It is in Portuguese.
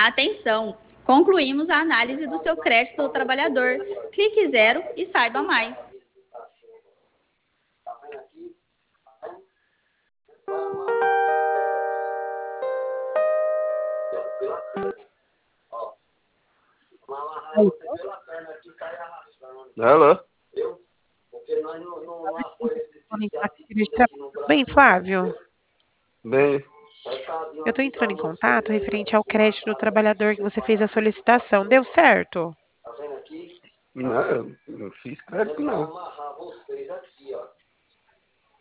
Atenção! Concluímos a análise do seu crédito do trabalhador. Clique zero e saiba mais. Alô? Tudo bem, Flávio? Bem, Eu estou entrando em contato referente ao crédito do trabalhador que você fez a solicitação. Deu certo? não, eu não fiz crédito, não.